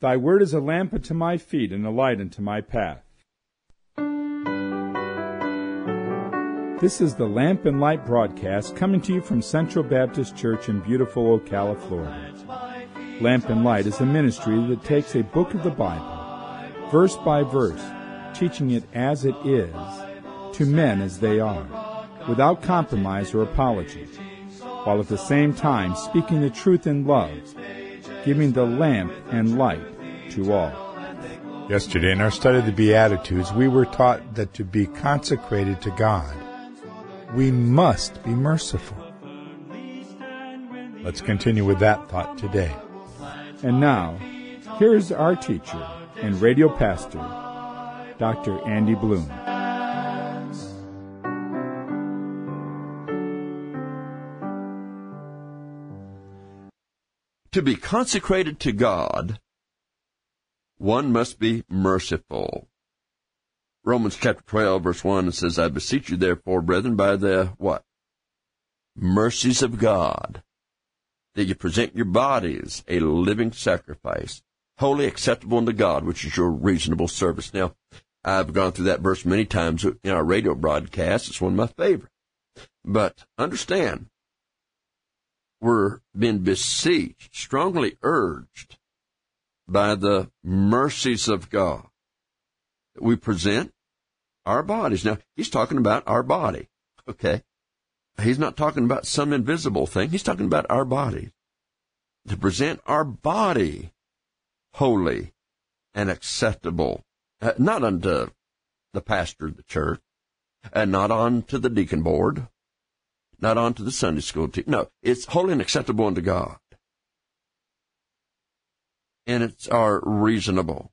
Thy word is a lamp unto my feet and a light unto my path. This is the Lamp and Light broadcast coming to you from Central Baptist Church in beautiful Ocala, Florida. Lamp and Light is a ministry that takes a book of the Bible, verse by verse, teaching it as it is, to men as they are, without compromise or apology, while at the same time speaking the truth in love, giving the lamp and light to all. Yesterday in our study of the Beatitudes, we were taught that to be consecrated to God, we must be merciful. Let's continue with that thought today. And now, here's our teacher and radio pastor, Dr. Andy Bloom. To be consecrated to God, one must be merciful. Romans chapter 12, verse 1 says, I beseech you therefore, brethren, by the what? Mercies of God, that you present your bodies a living sacrifice, wholly acceptable unto God, which is your reasonable service. Now, I've gone through that verse many times in our radio broadcast. It's one of my favorites. But understand, we're being beseeched, strongly urged by the mercies of God that we present our bodies. Now, he's talking about our body, okay? He's not talking about some invisible thing. He's talking about our body. To present our body holy and acceptable, not unto the pastor of the church, and not unto the deacon board, not onto the Sunday school team. No, it's holy and acceptable unto God. And it's our reasonable.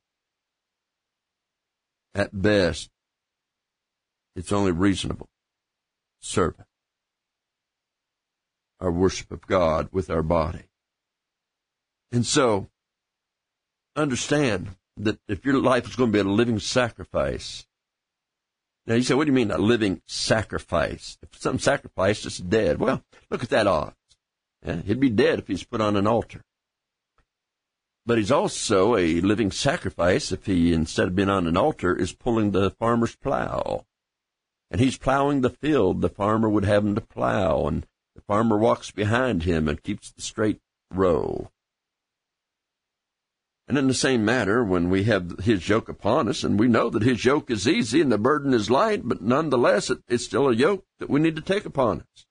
At best, it's only reasonable service. Our worship of God with our body. And so, understand that if your life is going to be a living sacrifice. Now you say, what do you mean a living sacrifice? If something's sacrificed, it's dead. Well, look at that odds. Yeah, he'd be dead if he's put on an altar. But he's also a living sacrifice if he, instead of being on an altar, is pulling the farmer's plow. And he's plowing the field the farmer would have him to plow, and the farmer walks behind him and keeps the straight row. And in the same manner, when we have his yoke upon us, and we know that his yoke is easy and the burden is light, but nonetheless, it's still a yoke that we need to take upon us.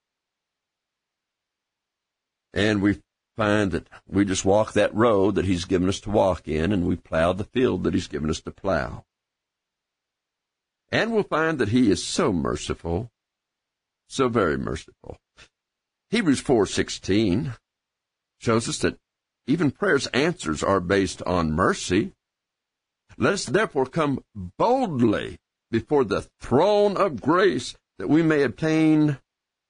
And we find that we just walk that road that he's given us to walk in, and we plow the field that he's given us to plow. And we'll find that he is so merciful, so very merciful. Hebrews 4:16 shows us that even prayer's answers are based on mercy. Let us therefore come boldly before the throne of grace that we may obtain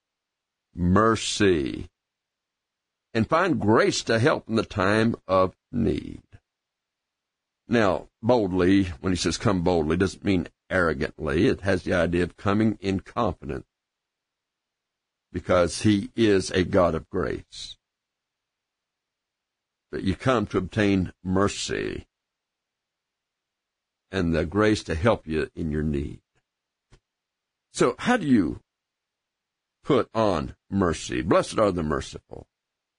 mercy and find grace to help in the time of need. Now, boldly, when he says come boldly, doesn't mean arrogantly. It has the idea of coming in confidence because he is a God of grace. That you come to obtain mercy and the grace to help you in your need. So how do you put on mercy? Blessed are the merciful.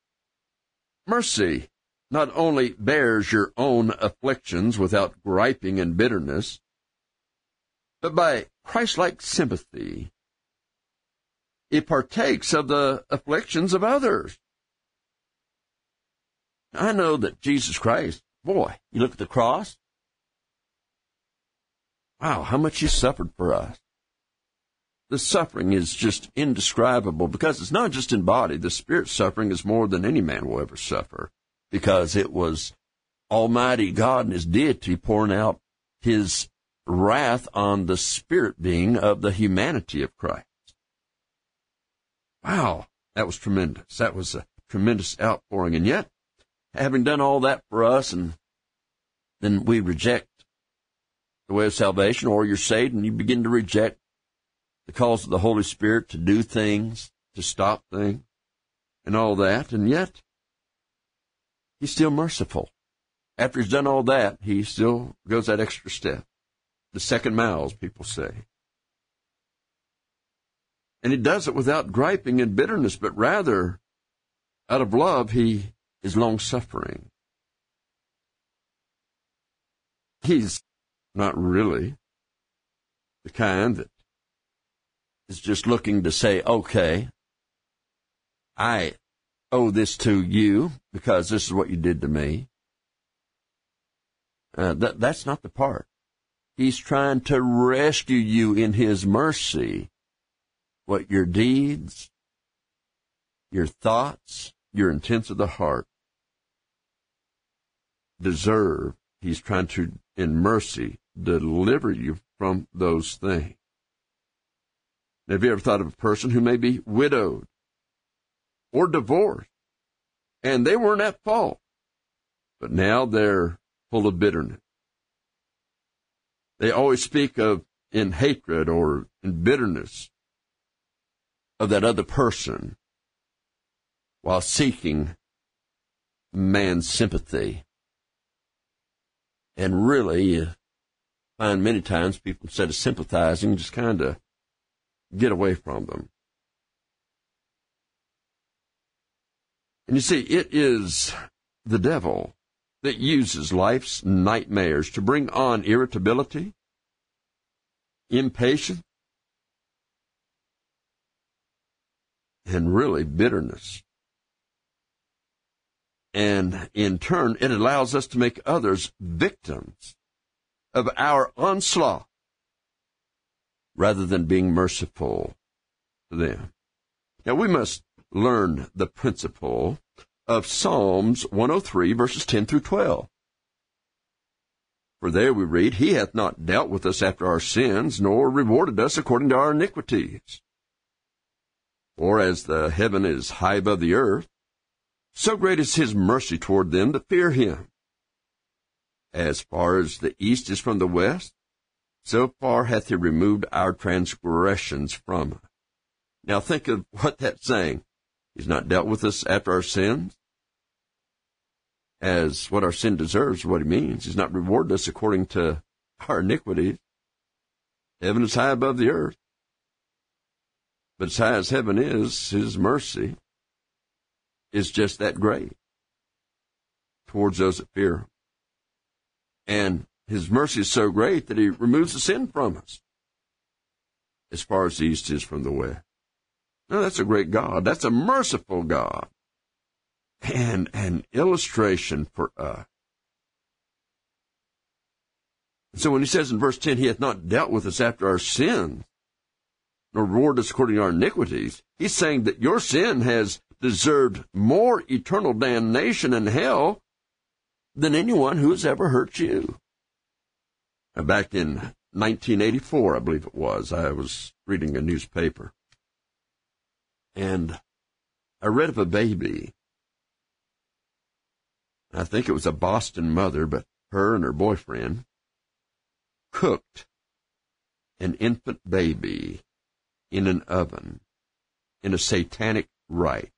Mercy not only bears your own afflictions without griping and bitterness, but by Christ-like sympathy, it partakes of the afflictions of others. I know that Jesus Christ, boy, you look at the cross, wow, how much he suffered for us. The suffering is just indescribable because it's not just in body. The spirit suffering is more than any man will ever suffer because it was Almighty God and his deity pouring out his wrath on the spirit being of the humanity of Christ. Wow, that was tremendous. That was a tremendous outpouring. And yet, having done all that for us, and then we reject the way of salvation, or you're saved and you begin to reject the calls of the Holy Spirit to do things, to stop things, and all that, and yet he's still merciful. after he's done all that, he still goes that extra step. The second mile, as people say. And he does it without griping and bitterness, but rather, out of love, he is long-suffering. He's not really the kind that is just looking to say, okay, I owe this to you because this is what you did to me. That's not the part. He's trying to rescue you in his mercy. What your deeds, your thoughts, your intents of the heart deserve, he's trying to, in mercy, deliver you from those things. Have you ever thought of a person who may be widowed or divorced, and they weren't at fault, but now they're full of bitterness? They always speak of in hatred or in bitterness of that other person while seeking man's sympathy. And really, you find many times people, instead of sympathizing, just kind of get away from them. And you see, it is the devil that uses life's nightmares to bring on irritability, impatience, and really bitterness. And in turn, it allows us to make others victims of our onslaught rather than being merciful to them. Now, we must learn the principle of Psalms 103, verses 10 through 12. For there we read, He hath not dealt with us after our sins, nor rewarded us according to our iniquities. For as the heaven is high above the earth, so great is His mercy toward them that fear Him. As far as the east is from the west, so far hath He removed our transgressions from us. Now think of what that's saying. He's not dealt with us after our sins, as what our sin deserves, what He means. He's not rewarded us according to our iniquities. Heaven is high above the earth. But as high as heaven is, His mercy is just that great towards those that fear Him. And His mercy is so great that He removes the sin from us as far as the east is from the west. Now, that's a great God. That's a merciful God. And an illustration for us. So when He says in verse 10, He hath not dealt with us after our sins, nor rewarded us according to our iniquities, He's saying that your sin has deserved more eternal damnation in hell than anyone who has ever hurt you. Back in 1984, I believe it was, I was reading a newspaper, and I read of a baby. I think it was a Boston mother, but her and her boyfriend cooked an infant baby in an oven in a satanic rite.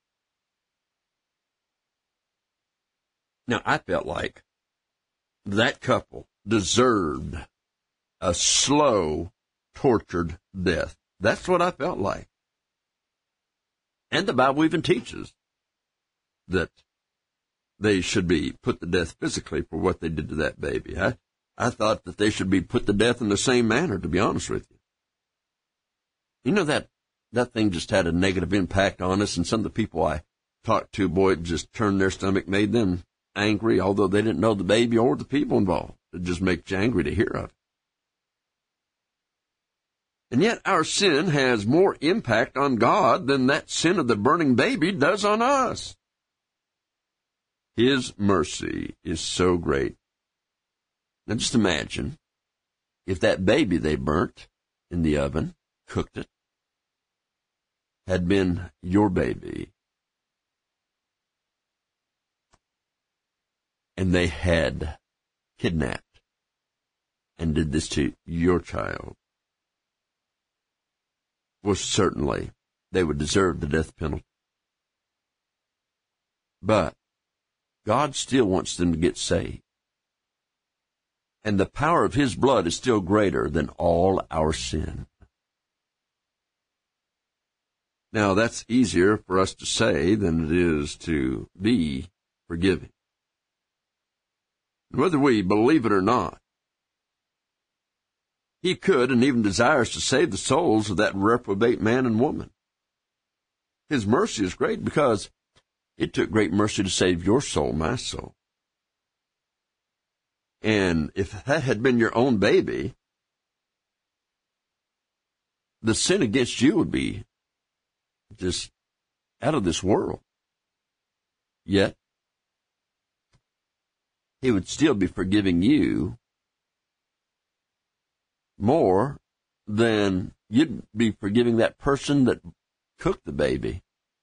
Now, I felt like that couple deserved a slow, tortured death. That's what I felt like. And the Bible even teaches that they should be put to death physically for what they did to that baby. I thought that they should be put to death in the same manner, to be honest with you. You know, that thing just had a negative impact on us, and some of the people I talked to, boy, it just turned their stomach, made them angry, although they didn't know the baby or the people involved. It just makes you angry to hear of it. And yet our sin has more impact on God than that sin of the burning baby does on us. His mercy is so great. Now just imagine if that baby they burnt in the oven, cooked it, had been your baby, and they had kidnapped and did this to your child. Well, certainly they would deserve the death penalty. But God still wants them to get saved. And the power of His blood is still greater than all our sin. Now, that's easier for us to say than it is to be forgiving. Whether we believe it or not, He could and even desires to save the souls of that reprobate man and woman. His mercy is great because it took great mercy to save your soul, my soul. And if that had been your own baby, the sin against you would be just out of this world. Yet, He would still be forgiving you more than you'd be forgiving that person that cooked the baby.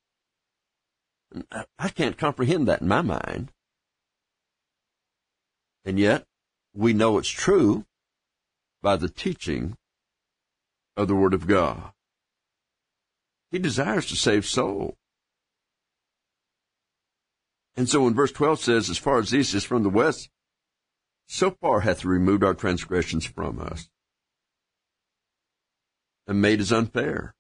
I can't comprehend that in my mind. And yet, we know it's true by the teaching of the Word of God. He desires to save souls. And so when verse 12 says, as far as the east is from the west, so far hath He removed our transgressions from us, and made us unfair.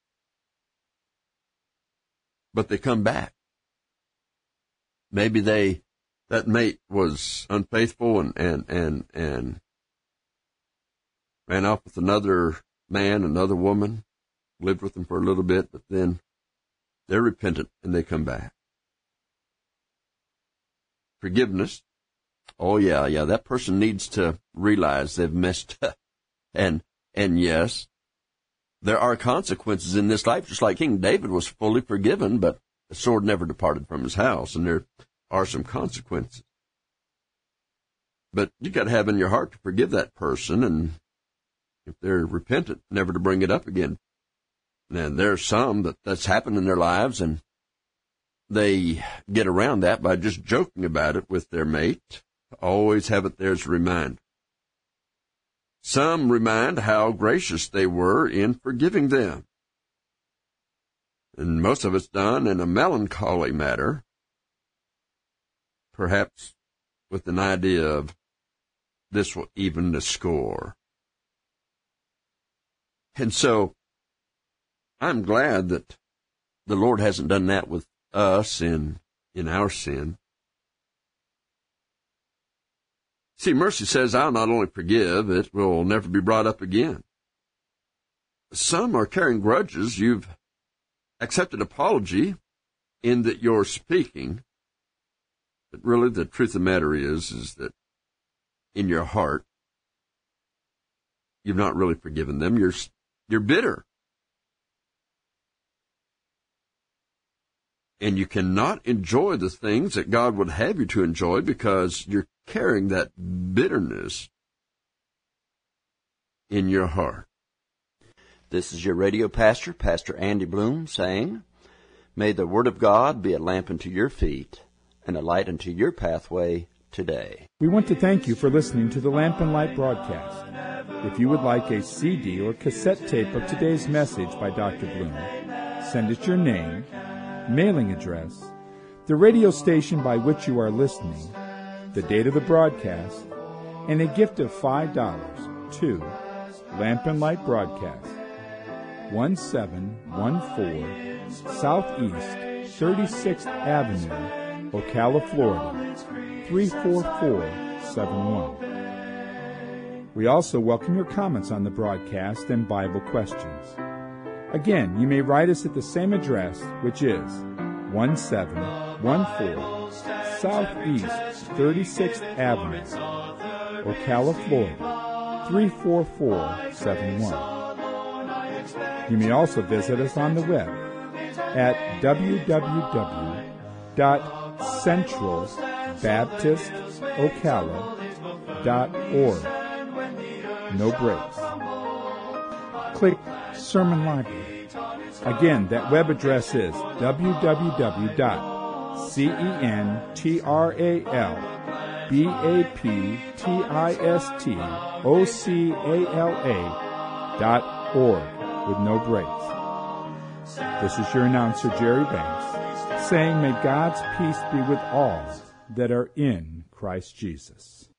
But they come back. Maybe that mate was unfaithful and ran off with another man, another woman, lived with them for a little bit, but then they're repentant and they come back. Forgiveness. Oh yeah, that person needs to realize they've messed up. And yes, there are consequences in this life, just like King David was fully forgiven, but the sword never departed from his house, and there are some consequences. But you got to have in your heart to forgive that person, and if they're repentant, never to bring it up again. And there are some that's happened in their lives, and they get around that by just joking about it with their mate. Always have it there as a reminder. Some remind how gracious they were in forgiving them. And most of it's done in a melancholy manner, perhaps with an idea of this will even the score. And so I'm glad that the Lord hasn't done that with us in our sin. See, mercy says, I'll not only forgive, it will never be brought up again. Some are carrying grudges. You've accepted apology in that you're speaking. But really the truth of the matter is that in your heart, you've not really forgiven them. You're bitter. And you cannot enjoy the things that God would have you to enjoy because you're carrying that bitterness in your heart. This is your radio pastor, Pastor Andy Bloom, saying, may the Word of God be a lamp unto your feet and a light unto your pathway today. We want to thank you for listening to the Lamp and Light broadcast. If you would like a CD or cassette tape of today's message by Dr. Bloom, send us your name, mailing address, the radio station by which you are listening, the date of the broadcast, and a gift of $5 to Lamp and Light Broadcast, 1714 Southeast 36th Avenue, Ocala, Florida, 34471. We also welcome your comments on the broadcast and Bible questions. Again, you may write us at the same address, which is 1714 Southeast 36th Avenue, Ocala, Florida, 34471. You may also visit us on the web at www.centralbaptistocala.org. No breaks. Click Sermon Library. Again, that web address is www.centralbaptistocala.org with no breaks. This is your announcer, Jerry Banks, saying may God's peace be with all that are in Christ Jesus.